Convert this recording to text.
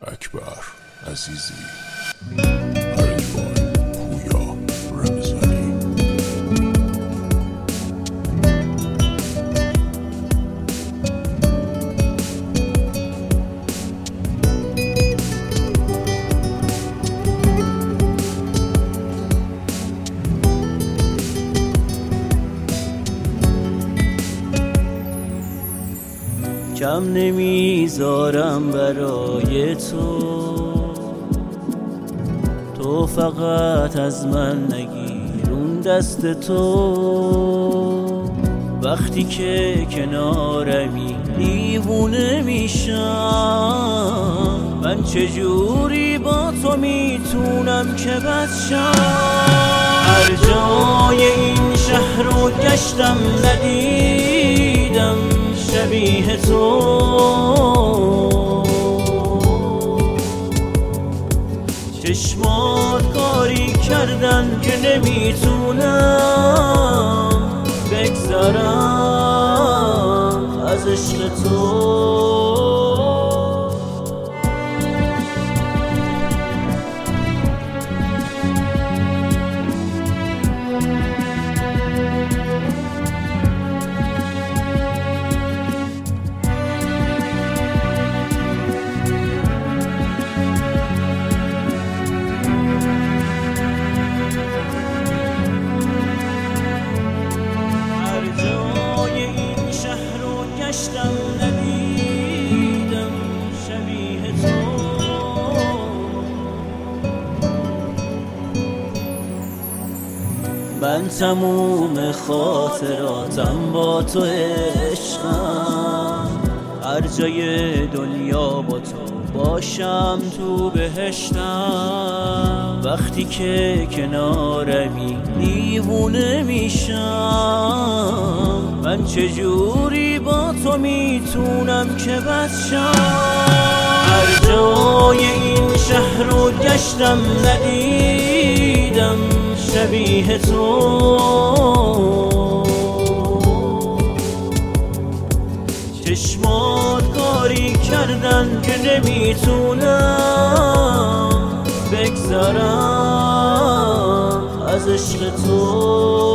اکبر عزیزی، ارجمند پویا رمضانی. کم نمیذارم برای تو فقط از من نگیر اون دست تو. وقتی که کنارمی دیوونه میشم، من چجوری با تو میتونم که بد شم. هر جای این شهر رو گشتم ندیدم شبیه تو. چشمات کاری کردن که نمیتونم بگذرم از عشق تو. ندیدم شبیه تو. من تموم خاطراتم با تو عشقم، هر جای دنیا با تو باشم تو بهشتم. وقتی که کنارمی دیوونه میشم، من چجوری با تو میتونم که بد شم. هر جای این شهر رو گشتم ندیدم شبیه تو. چشمات کاری کردن که نمیتونم بگذرم از عشق تو.